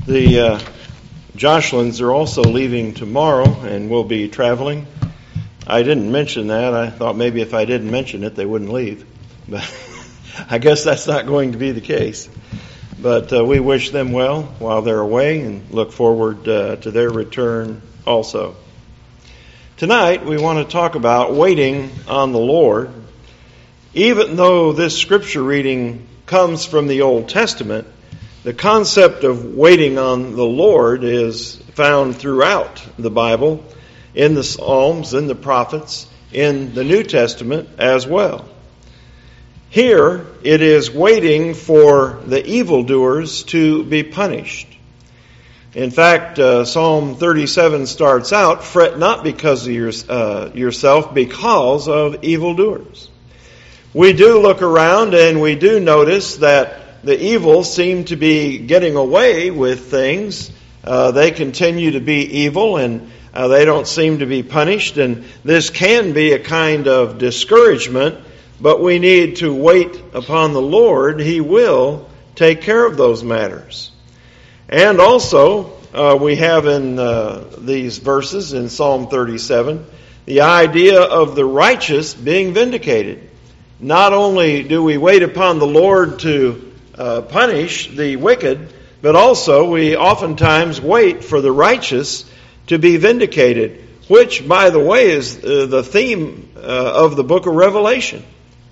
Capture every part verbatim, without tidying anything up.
The uh, Joshlins are also leaving tomorrow and will be traveling. I didn't mention that. I thought maybe if I didn't mention it, they wouldn't leave. But I guess that's not going to be the case. But uh, we wish them well while they're away and look forward uh, to their return also. Tonight, we want to talk about waiting on the Lord. Even though this scripture reading comes from the Old Testament, the concept of waiting on the Lord is found throughout the Bible, in the Psalms, in the prophets, in the New Testament as well. Here, it is waiting for the evildoers to be punished. In fact, uh, Psalm thirty-seven starts out, "Fret not because of your, uh, yourself, because of evildoers." We do look around and we do notice that the evil seem to be getting away with things. Uh, they continue to be evil and uh, they don't seem to be punished. And this can be a kind of discouragement, but we need to wait upon the Lord. He will take care of those matters. And also, uh, we have in uh, these verses in Psalm thirty-seven, the idea of the righteous being vindicated. Not only do we wait upon the Lord to Uh, punish the wicked, but also we oftentimes wait for the righteous to be vindicated, which, by the way, is uh, the theme uh, of the book of Revelation.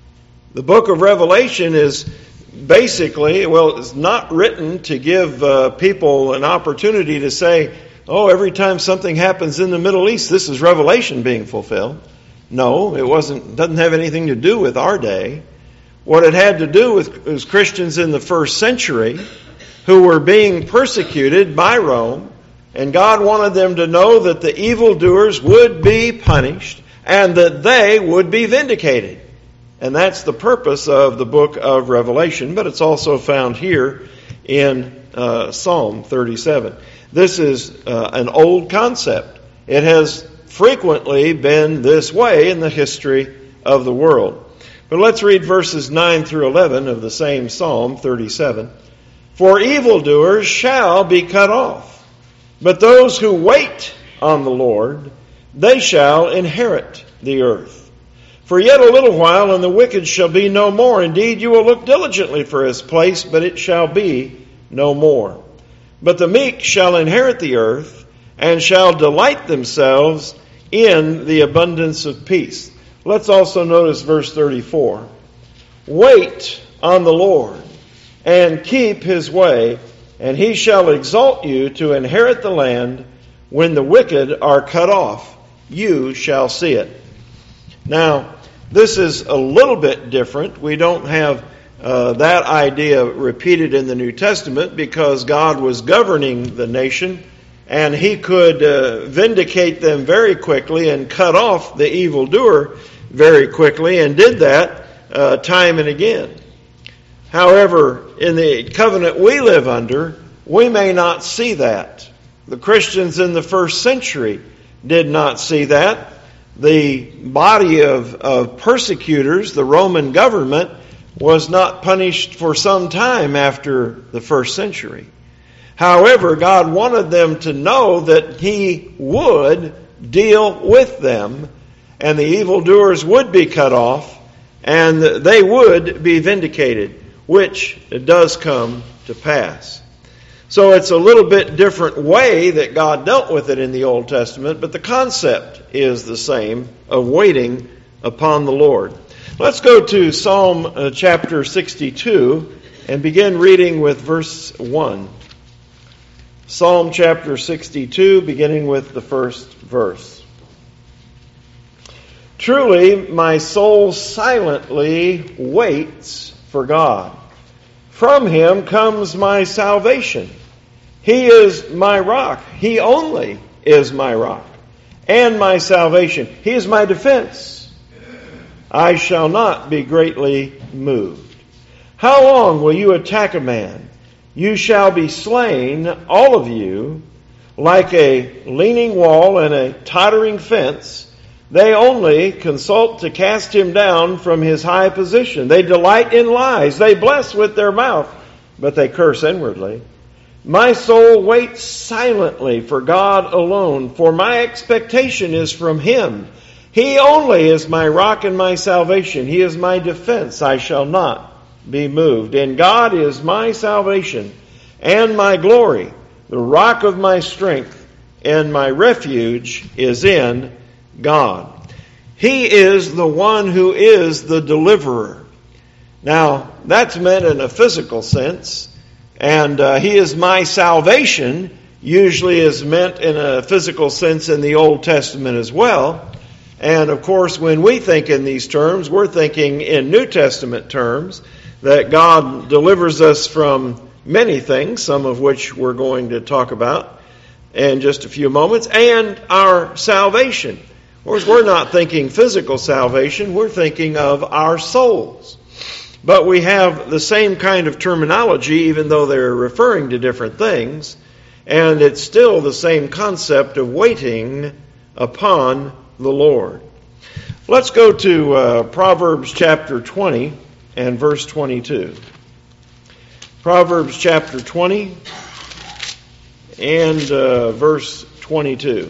The book of Revelation is basically, well, it's not written to give uh, people an opportunity to say, oh, every time something happens in the Middle East, this is Revelation being fulfilled. No, it wasn't. Doesn't have anything to do with our day. What it had to do with was Christians in the first century who were being persecuted by Rome, and God wanted them to know that the evildoers would be punished and that they would be vindicated. And that's the purpose of the book of Revelation, but it's also found here in uh, Psalm thirty-seven. This is uh, an old concept. It has frequently been this way in the history of the world. But let's read verses nine through eleven of the same Psalm thirty-seven. "For evildoers shall be cut off, but those who wait on the Lord, they shall inherit the earth. For yet a little while, and the wicked shall be no more. Indeed, you will look diligently for his place, but it shall be no more. But the meek shall inherit the earth, and shall delight themselves in the abundance of peace." Let's also notice verse thirty-four. "Wait on the Lord, and keep his way, and he shall exalt you to inherit the land. When the wicked are cut off, you shall see it." Now, this is a little bit different. We don't have uh, that idea repeated in the New Testament because God was governing the nation, and he could uh, vindicate them very quickly and cut off the evildoer very quickly, and did that uh, time and again. However, in the covenant we live under, we may not see that. The Christians in the first century did not see that. The body of, of persecutors, the Roman government, was not punished for some time after the first century. However, God wanted them to know that he would deal with them, and the evildoers would be cut off, and they would be vindicated, which does come to pass. So it's a little bit different way that God dealt with it in the Old Testament, but the concept is the same of waiting upon the Lord. Let's go to Psalm uh, chapter sixty-two and begin reading with verse one. Psalm chapter sixty-two, beginning with the first verse. "Truly, my soul silently waits for God. From him comes my salvation. He is my rock. He only is my rock and my salvation. He is my defense. I shall not be greatly moved. How long will you attack a man? You shall be slain, all of you, like a leaning wall and a tottering fence. They only consult to cast him down from his high position. They delight in lies. They bless with their mouth, but they curse inwardly. My soul waits silently for God alone, for my expectation is from Him. He only is my rock and my salvation. He is my defense. I shall not be moved. And God is my salvation and my glory, the rock of my strength, and my refuge is in God. He is the one who is the deliverer. Now, that's meant in a physical sense, and uh, He is my salvation usually is meant in a physical sense in the Old Testament as well. And of course, when we think in these terms, we're thinking in New Testament terms, that God delivers us from many things, some of which we're going to talk about in just a few moments, and our salvation. Of course, we're not thinking physical salvation, we're thinking of our souls. But we have the same kind of terminology, even though they're referring to different things, and it's still the same concept of waiting upon the Lord. Let's go to uh, Proverbs chapter twenty and verse twenty-two. Proverbs chapter twenty and uh, verse twenty-two.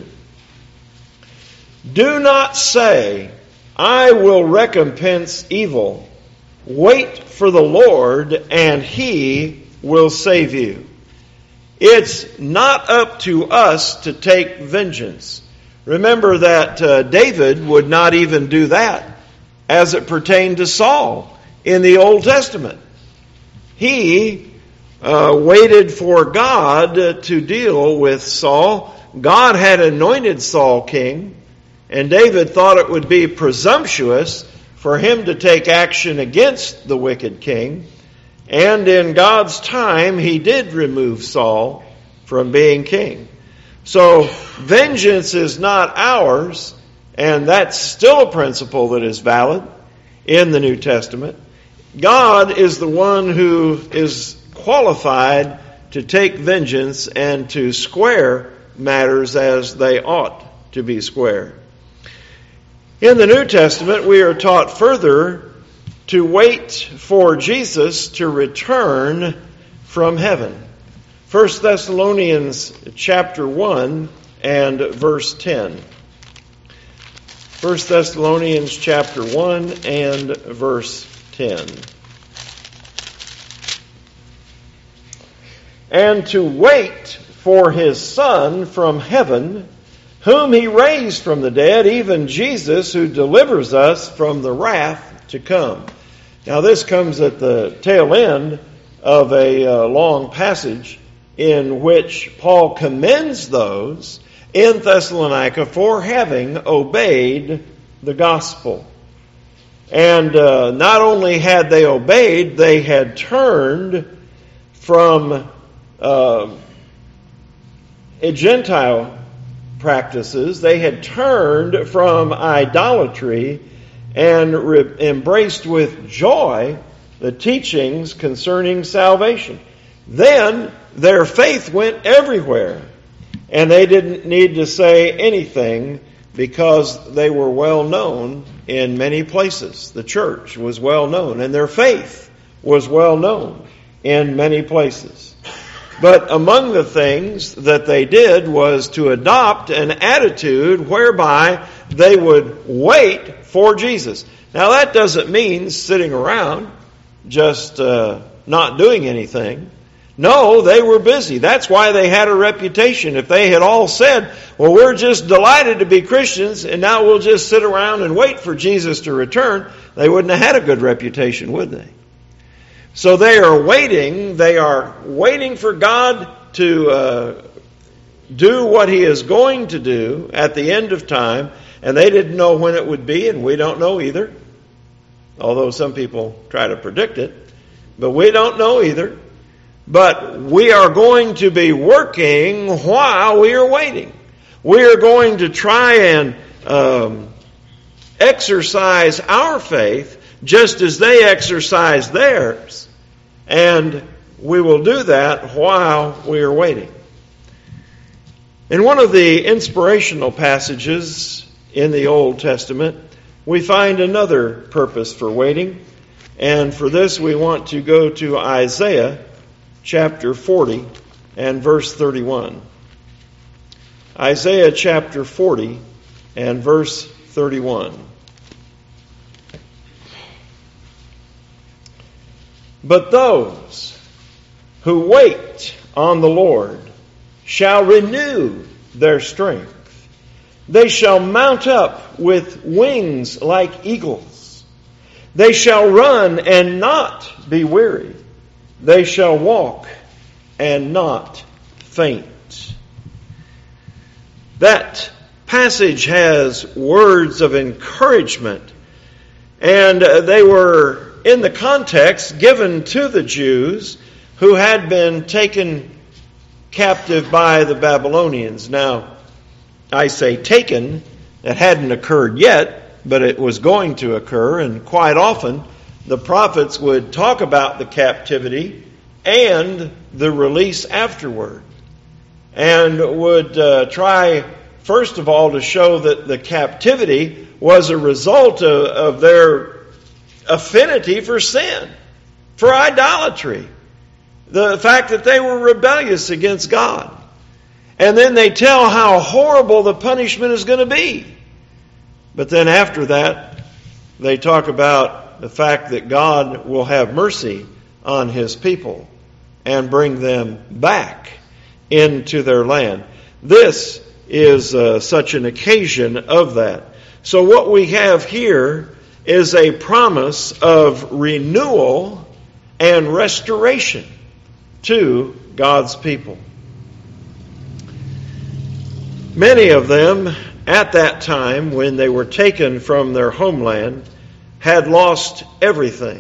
Do not say, I will recompense evil. Wait for the Lord, and He will save you. It's not up to us to take vengeance. Remember that uh, David would not even do that as it pertained to Saul in the Old Testament. He uh, waited for God uh, to deal with Saul. God had anointed Saul king, and David thought it would be presumptuous for him to take action against the wicked king. And in God's time, He did remove Saul from being king. So, vengeance is not ours, and that's still a principle that is valid in the New Testament. God is the one who is qualified to take vengeance and to square matters as they ought to be squared. In the New Testament, we are taught further to wait for Jesus to return from heaven. First Thessalonians chapter one and verse ten. First Thessalonians chapter one and verse ten. And to wait for His Son from heaven, whom He raised from the dead, even Jesus, who delivers us from the wrath to come. Now this comes at the tail end of a uh, long passage in which Paul commends those in Thessalonica for having obeyed the gospel. And uh, not only had they obeyed, they had turned from uh, a Gentile practices. They had turned from idolatry and re- embraced with joy the teachings concerning salvation. Then their faith went everywhere, and they didn't need to say anything because they were well known in many places. The church was well known, and their faith was well known in many places. But among the things that they did was to adopt an attitude whereby they would wait for Jesus. Now that doesn't mean sitting around just uh, not doing anything. No, they were busy. That's why they had a reputation. If they had all said, well, we're just delighted to be Christians and now we'll just sit around and wait for Jesus to return, they wouldn't have had a good reputation, would they? So they are waiting. They are waiting for God to uh, do what He is going to do at the end of time. And they didn't know when it would be, and we don't know either. Although some people try to predict it. But we don't know either. But we are going to be working while we are waiting. We are going to try and um, exercise our faith just as they exercise theirs. And we will do that while we are waiting. In one of the inspirational passages in the Old Testament, we find another purpose for waiting. And for this we want to go to Isaiah chapter forty and verse thirty-one. Isaiah chapter forty and verse thirty-one. But those who wait on the Lord shall renew their strength. They shall mount up with wings like eagles. They shall run and not be weary. They shall walk and not faint. That passage has words of encouragement, and they were, in the context, given to the Jews who had been taken captive by the Babylonians. Now, I say taken, it hadn't occurred yet, but it was going to occur, and quite often the prophets would talk about the captivity and the release afterward, and would uh, try, first of all, to show that the captivity was a result of, of their affinity for sin, for idolatry, the fact that they were rebellious against God. And then they tell how horrible the punishment is going to be. But then after that, they talk about the fact that God will have mercy on His people and bring them back into their land. This is uh, such an occasion of that. So what we have here is a promise of renewal and restoration to God's people. Many of them, at that time when they were taken from their homeland, had lost everything.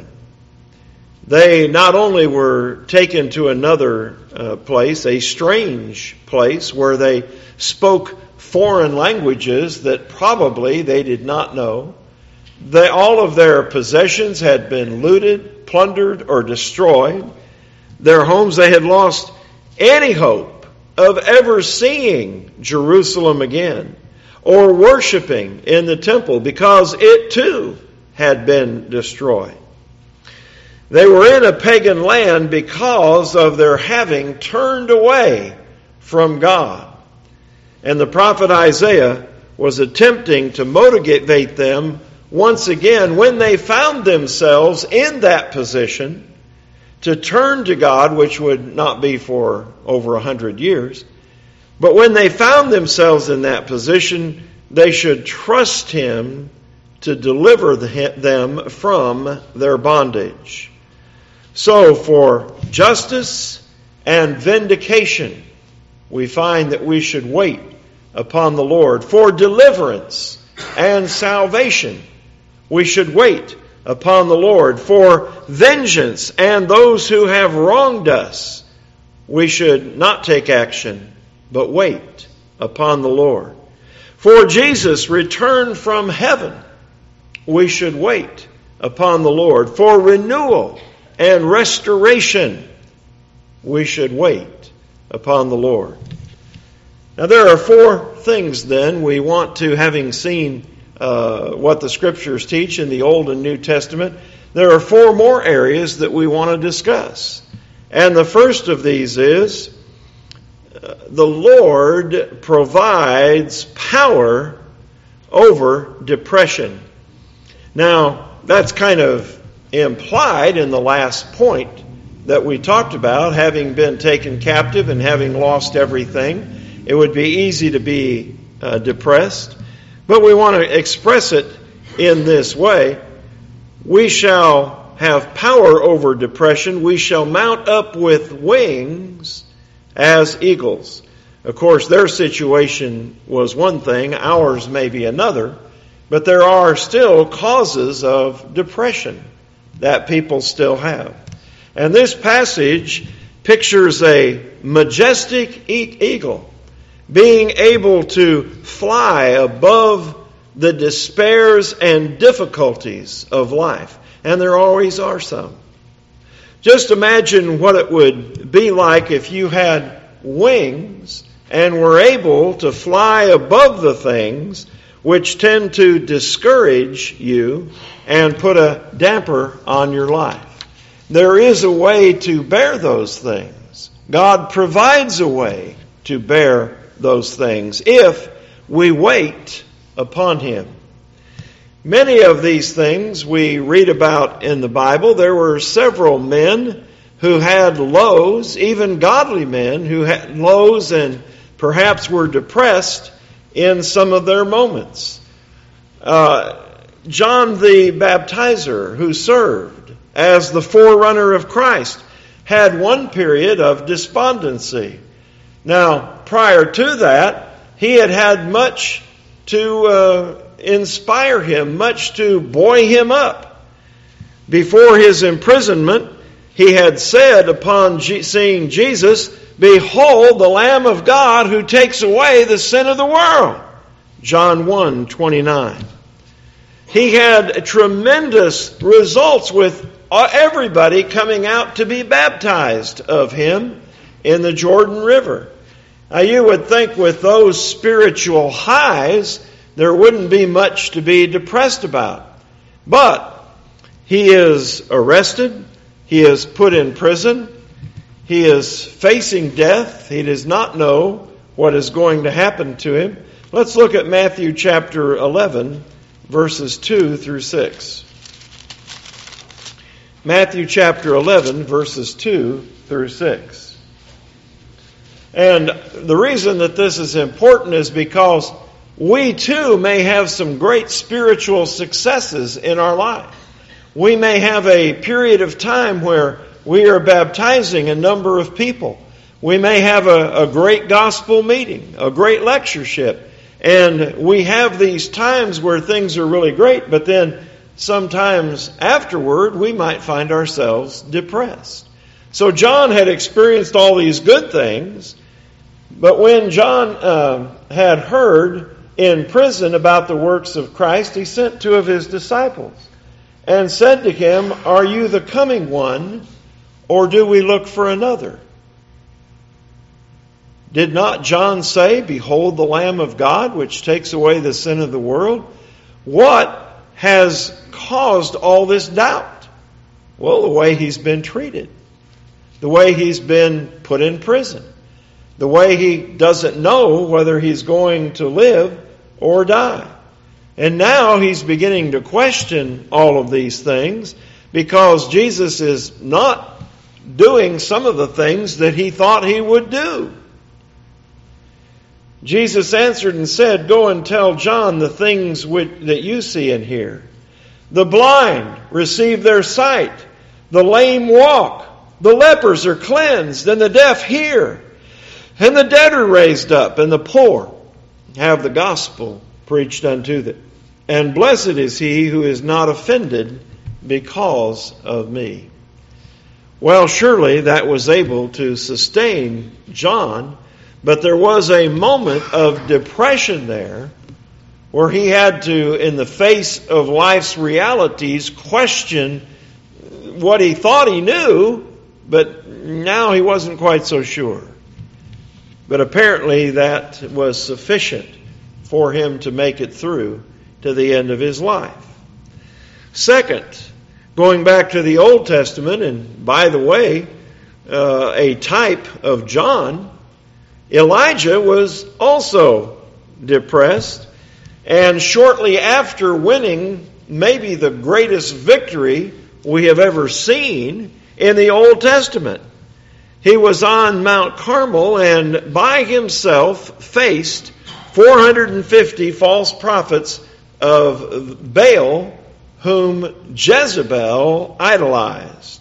They not only were taken to another uh, place, a strange place, where they spoke foreign languages that probably they did not know. They, all of their possessions had been looted, plundered, or destroyed. Their homes, they had lost any hope of ever seeing Jerusalem again or worshiping in the temple, because it too had been destroyed. They were in a pagan land because of their having turned away from God. And the prophet Isaiah was attempting to motivate them once again, when they found themselves in that position, to turn to God, which would not be for over a hundred years. But when they found themselves in that position, they should trust Him to deliver them from their bondage. So for justice and vindication, we find that we should wait upon the Lord. For deliverance and salvation, we should wait upon the Lord. For vengeance and those who have wronged us, we should not take action, but wait upon the Lord. For Jesus' return from heaven, we should wait upon the Lord. For renewal and restoration, we should wait upon the Lord. Now there are four things then we want to, having seen Uh, what the Scriptures teach in the Old and New Testament, there are four more areas that we want to discuss. And the first of these is, uh, the Lord provides power over depression. Now, that's kind of implied in the last point that we talked about, having been taken captive and having lost everything. It would be easy to be uh, depressed. But we want to express it in this way. We shall have power over depression. We shall mount up with wings as eagles. Of course, their situation was one thing, ours may be another, but there are still causes of depression that people still have. And this passage pictures a majestic eagle being able to fly above the despairs and difficulties of life. And there always are some. Just imagine what it would be like if you had wings and were able to fly above the things which tend to discourage you and put a damper on your life. There is a way to bear those things God provides a way to bear those things if we wait upon Him. Many of these things we read about in the Bible. There were several men who had lows, even godly men who had lows and perhaps were depressed in some of their moments. Uh, John the Baptizer, who served as the forerunner of Christ, had one period of despondency. Now, prior to that, he had had much to uh, inspire him, much to buoy him up. Before his imprisonment, he had said upon G- seeing Jesus, "Behold the Lamb of God who takes away the sin of the world." John one twenty-nine. He had tremendous results with everybody coming out to be baptized of him in the Jordan River. Now you would think with those spiritual highs, there wouldn't be much to be depressed about. But he is arrested. He is put in prison. He is facing death. He does not know what is going to happen to him. Let's look at Matthew chapter eleven, verses two through six. Matthew chapter eleven, verses two through six. And the reason that this is important is because we too may have some great spiritual successes in our life. We may have a period of time where we are baptizing a number of people. We may have a, a great gospel meeting, a great lectureship, and we have these times where things are really great, but then sometimes afterward we might find ourselves depressed. So John had experienced all these good things, but when John uh, had heard in prison about the works of Christ, he sent two of his disciples and said to him, "Are you the coming one, or do we look for another?" Did not John say, "Behold the Lamb of God, which takes away the sin of the world"? What has caused all this doubt? Well, the way he's been treated. The way he's been put in prison. The way he doesn't know whether he's going to live or die. And now he's beginning to question all of these things because Jesus is not doing some of the things that he thought he would do. Jesus answered and said, "Go and tell John the things which, that you see and hear. The blind receive their sight. The lame walk. The lepers are cleansed, and the deaf hear. And the dead are raised up, and the poor have the gospel preached unto them. And blessed is he who is not offended because of me." Well, surely that was able to sustain John, but there was a moment of depression there where he had to, in the face of life's realities, question what he thought he knew, but now he wasn't quite so sure. But apparently that was sufficient for him to make it through to the end of his life. Second, going back to the Old Testament, and by the way, uh, a type of John, Elijah was also depressed, and shortly after winning maybe the greatest victory we have ever seen in the Old Testament, he was on Mount Carmel and by himself faced four hundred fifty false prophets of Baal whom Jezebel idolized.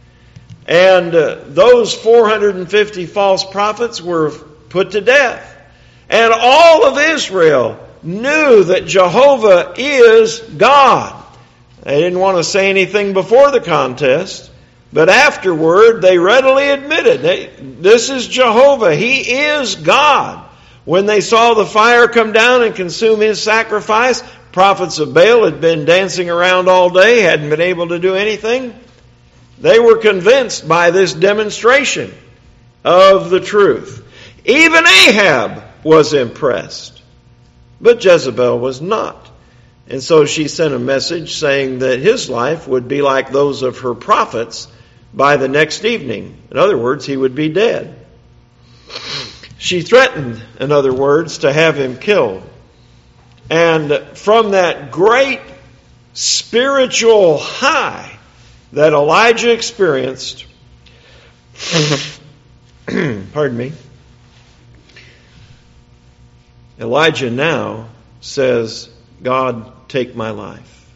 And uh, those four hundred fifty false prophets were put to death. And all of Israel knew that Jehovah is God. They didn't want to say anything before the contest, but afterward they readily admitted, hey, this is Jehovah. He is God. When they saw the fire come down and consume his sacrifice, prophets of Baal had been dancing around all day, hadn't been able to do anything. They were convinced by this demonstration of the truth. Even Ahab was impressed, but Jezebel was not. And so she sent a message saying that his life would be like those of her prophets by the next evening. In other words, he would be dead. She threatened, in other words, to have him killed. And from that great spiritual high that Elijah experienced, pardon me, Elijah now says, God, take my life.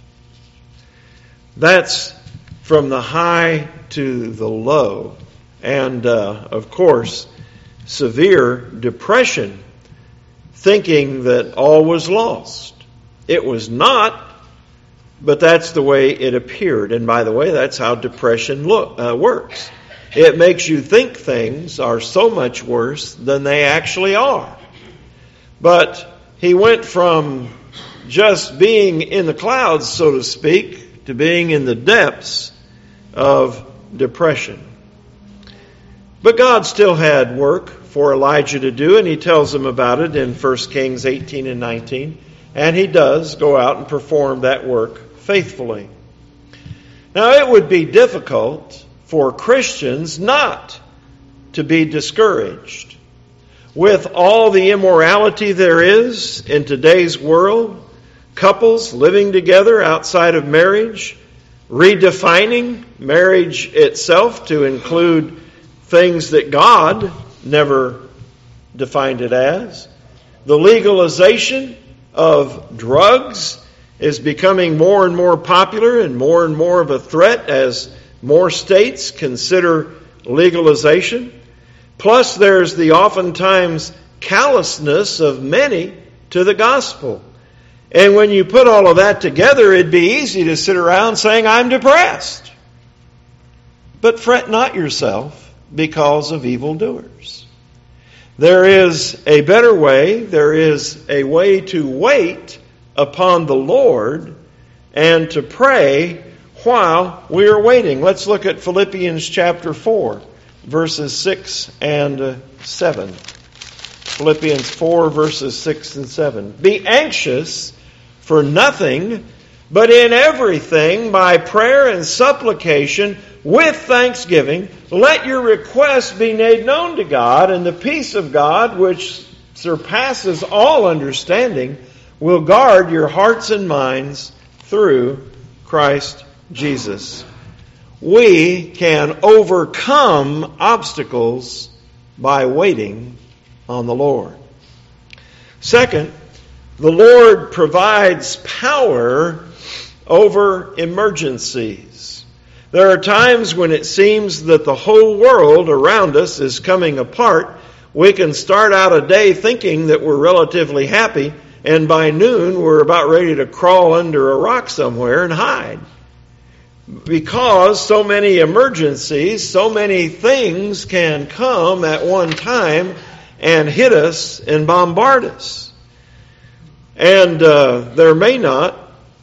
That's from the high to the low. And, uh, of course, severe depression, thinking that all was lost. It was not, but that's the way it appeared. And by the way, that's how depression look, uh, works. It makes you think things are so much worse than they actually are. But he went from just being in the clouds, so to speak, to being in the depths of depression. But God still had work for Elijah to do, and he tells him about it in First Kings eighteen and nineteen. And he does go out and perform that work faithfully. Now, it would be difficult for Christians not to be discouraged. With all the immorality there is in today's world, couples living together outside of marriage, redefining marriage itself to include things that God never defined it as. The legalization of drugs is becoming more and more popular and more and more of a threat as more states consider legalization. Plus, there's the oftentimes callousness of many to the gospel. And when you put all of that together, it'd be easy to sit around saying, I'm depressed. But fret not yourself because of evildoers. There is a better way. There is a way to wait upon the Lord and to pray while we are waiting. Let's look at Philippians chapter four, verses six and seven. Philippians four, verses six and seven. Be anxious for nothing, but in everything, by prayer and supplication, with thanksgiving, let your requests be made known to God, and the peace of God, which surpasses all understanding, will guard your hearts and minds through Christ Jesus. We can overcome obstacles by waiting on the Lord. Second, the Lord provides power over emergencies. There are times when it seems that the whole world around us is coming apart. We can start out a day thinking that we're relatively happy, and by noon we're about ready to crawl under a rock somewhere and hide. Because so many emergencies, so many things can come at one time and hit us and bombard us. And uh, there may not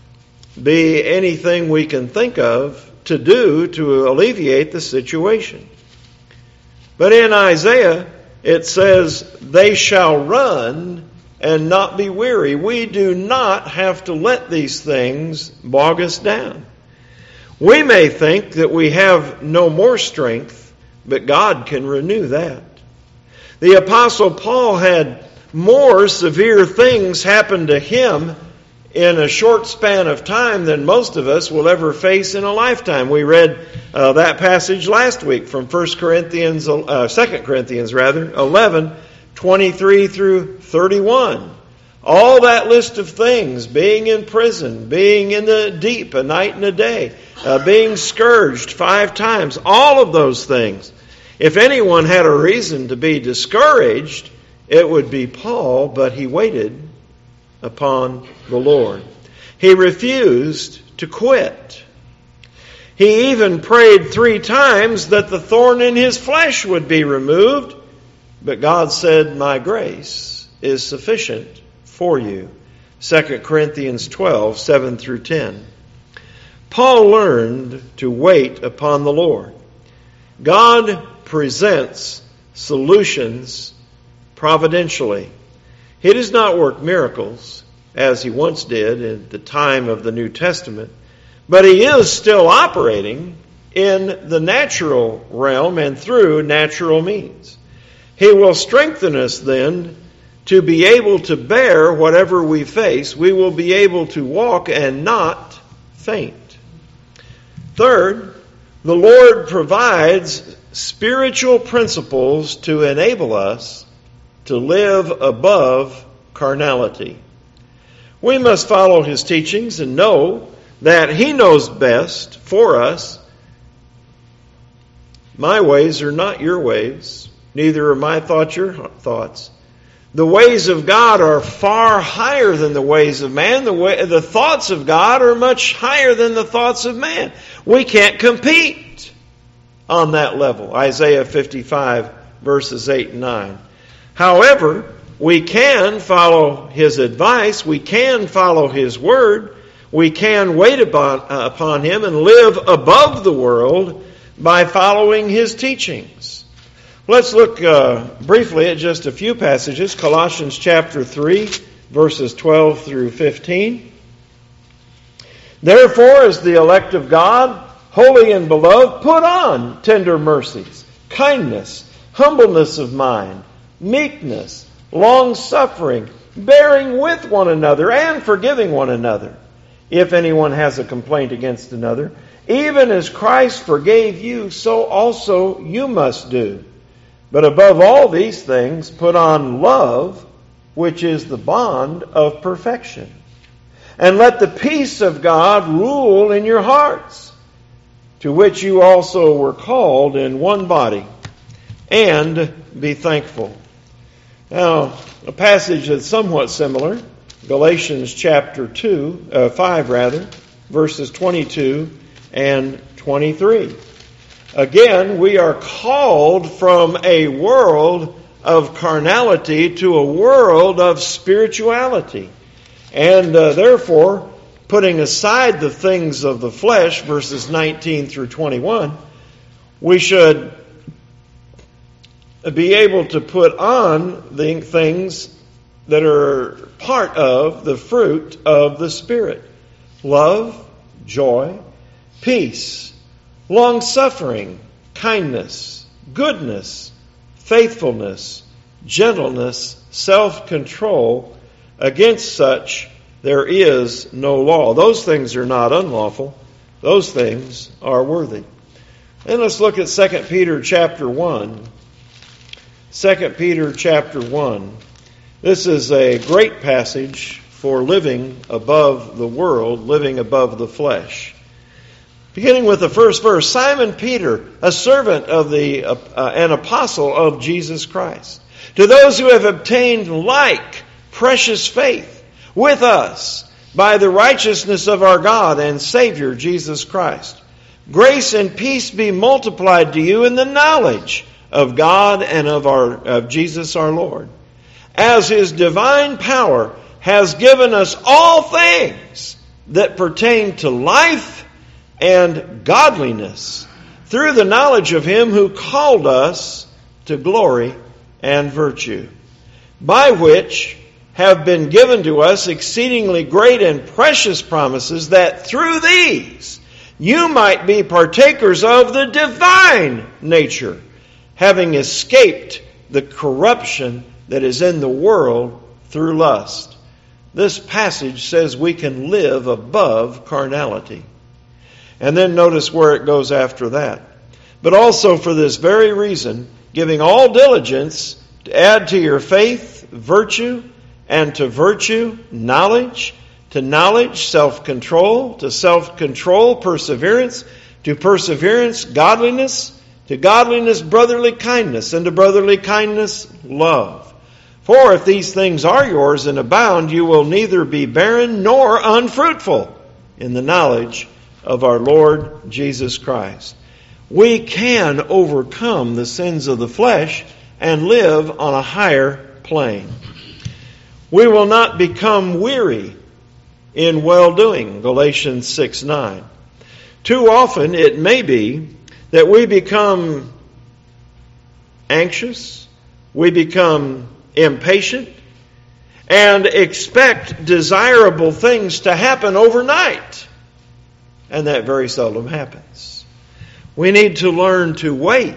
be anything we can think of to do to alleviate the situation. But in Isaiah, it says, they shall run and not be weary. We do not have to let these things bog us down. We may think that we have no more strength, but God can renew that. The Apostle Paul had more severe things happen to him in a short span of time than most of us will ever face in a lifetime. We read uh, that passage last week from First Corinthians, uh, Second Corinthians rather, eleven, twenty-three through thirty-one. All that list of things, being in prison, being in the deep a night and a day, uh, being scourged five times, all of those things. If anyone had a reason to be discouraged, it would be Paul, but he waited upon the Lord. He refused to quit. He even prayed three times that the thorn in his flesh would be removed, but God said, my grace is sufficient for you. Second Corinthians twelve, seven through ten. Paul learned to wait upon the Lord. God presents solutions providentially. He does not work miracles as he once did at the time of the New Testament, but he is still operating in the natural realm and through natural means. He will strengthen us then to be able to bear whatever we face. We will be able to walk and not faint. Third, the Lord provides spiritual principles to enable us to live above carnality. We must follow His teachings and know that He knows best for us. My ways are not your ways, neither are my thoughts your thoughts. The ways of God are far higher than the ways of man. The way, the thoughts of God are much higher than the thoughts of man. We can't compete on that level. Isaiah fifty-five, verses eight and nine. However, we can follow His advice. We can follow His word. We can wait upon, uh, upon Him and live above the world by following His teachings. Let's look uh, briefly at just a few passages. Colossians chapter three, verses twelve through fifteen. Therefore, as the elect of God, holy and beloved, put on tender mercies, kindness, humbleness of mind, meekness, long-suffering, bearing with one another and forgiving one another, if anyone has a complaint against another. Even as Christ forgave you, so also you must do. But above all these things, put on love, which is the bond of perfection. And let the peace of God rule in your hearts, to which you also were called in one body, and be thankful. Now, a passage that's somewhat similar, Galatians chapter two, uh, five rather, verses twenty-two and twenty-three. Again, we are called from a world of carnality to a world of spirituality. And uh, therefore, putting aside the things of the flesh, verses nineteen through twenty-one, we should be able to put on the things that are part of the fruit of the Spirit. Love, joy, peace, long-suffering, kindness, goodness, faithfulness, gentleness, self-control. Against such there is no law. Those things are not unlawful. Those things are worthy. Then let's look at Second Peter chapter one. Second Peter chapter one. This is a great passage for living above the world, living above the flesh. Beginning with the first verse, Simon Peter, a servant of the, uh, an apostle of Jesus Christ, to those who have obtained like precious faith with us by the righteousness of our God and Savior Jesus Christ. Grace and peace be multiplied to you in the knowledge of God and of our of Jesus our Lord, as His divine power has given us all things that pertain to life and godliness through the knowledge of Him who called us to glory and virtue, by which have been given to us exceedingly great and precious promises, that through these you might be partakers of the divine nature, having escaped the corruption that is in the world through lust. This passage says we can live above carnality. And then notice where it goes after that. But also for this very reason, giving all diligence to add to your faith virtue, and to virtue knowledge, to knowledge self-control, to self-control perseverance, to perseverance godliness, to godliness brotherly kindness, and to brotherly kindness love. For if these things are yours and abound, you will neither be barren nor unfruitful in the knowledge of our Lord Jesus Christ. We can overcome the sins of the flesh and live on a higher plane. We will not become weary in well-doing, Galatians six nine. Too often it may be that we become anxious, we become impatient, and expect desirable things to happen overnight. And that very seldom happens. We need to learn to wait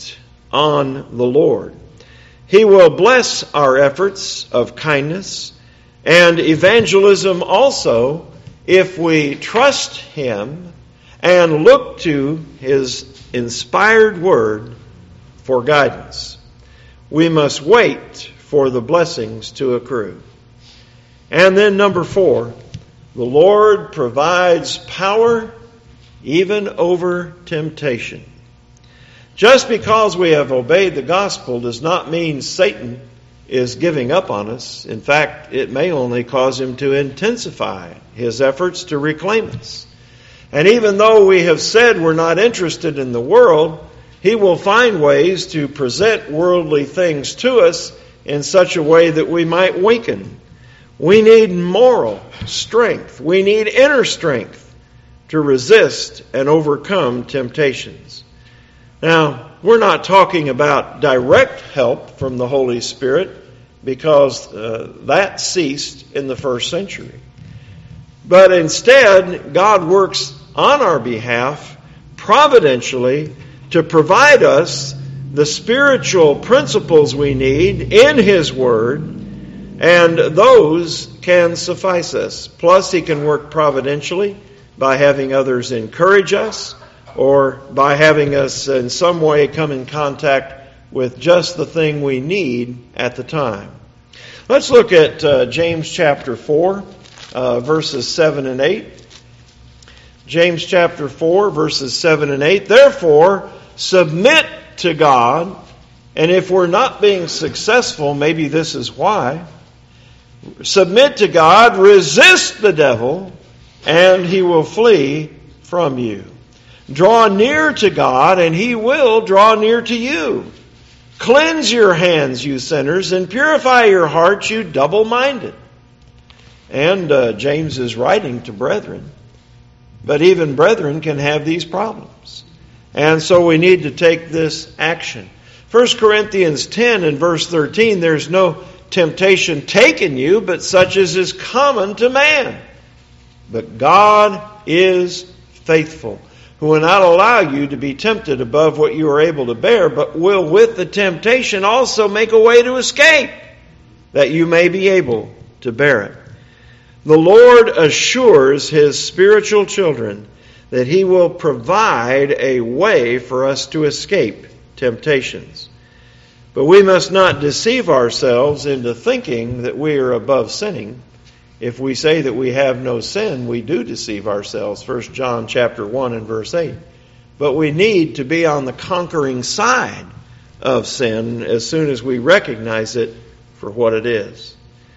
on the Lord. He will bless our efforts of kindness and evangelism also if we trust Him and look to His inspired word for guidance. We must wait for the blessings to accrue. And then number four, the Lord provides power even over temptation. Just because we have obeyed the gospel does not mean Satan is giving up on us. In fact, it may only cause him to intensify his efforts to reclaim us. And even though we have said we're not interested in the world, he will find ways to present worldly things to us in such a way that we might weaken. We need moral strength. We need inner strength to resist and overcome temptations. Now, we're not talking about direct help from the Holy Spirit because uh, that ceased in the first century. But instead, God works on our behalf providentially to provide us the spiritual principles we need in His Word, and those can suffice us. Plus, He can work providentially by having others encourage us, or by having us in some way come in contact with just the thing we need at the time. Let's look at uh, James chapter four, uh, verses seven and eight. James chapter four, verses seven and eight. Therefore, submit to God, and if we're not being successful, maybe this is why. Submit to God, resist the devil, and he will flee from you. Draw near to God, and He will draw near to you. Cleanse your hands, you sinners, and purify your hearts, you double-minded. And uh, James is writing to brethren. But even brethren can have these problems. And so we need to take this action. First Corinthians ten and verse thirteen, there's no temptation taken you, but such as is common to man. But God is faithful, who will not allow you to be tempted above what you are able to bear, but will with the temptation also make a way to escape, that you may be able to bear it. The Lord assures His spiritual children that He will provide a way for us to escape temptations. But we must not deceive ourselves into thinking that we are above sinning. If we say that we have no sin, we do deceive ourselves. First John chapter one and verse eight. But we need to be on the conquering side of sin as soon as we recognize it for what it is.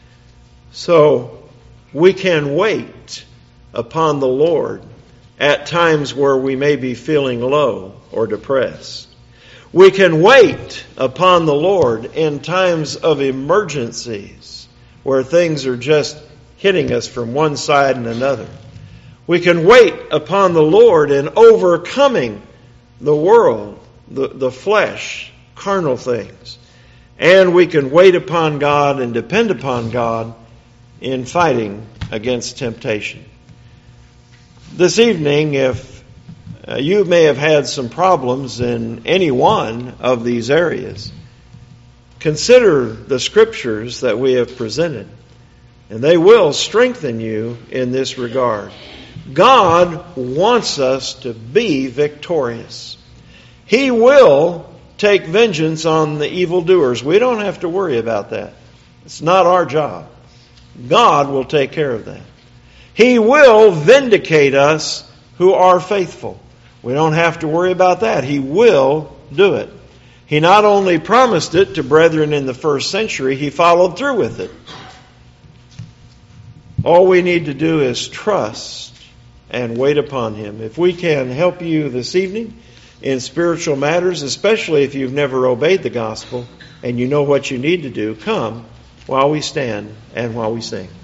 So we can wait upon the Lord at times where we may be feeling low or depressed. We can wait upon the Lord in times of emergencies where things are just hitting us from one side and another. We can wait upon the Lord in overcoming the world, the, the flesh, carnal things. And we can wait upon God and depend upon God in fighting against temptation. This evening, if uh, you may have had some problems in any one of these areas, consider the scriptures that we have presented. And they will strengthen you in this regard. God wants us to be victorious. He will take vengeance on the evildoers. We don't have to worry about that. It's not our job. God will take care of that. He will vindicate us who are faithful. We don't have to worry about that. He will do it. He not only promised it to brethren in the first century, He followed through with it. All we need to do is trust and wait upon Him. If we can help you this evening in spiritual matters, especially if you've never obeyed the gospel and you know what you need to do, come while we stand and while we sing.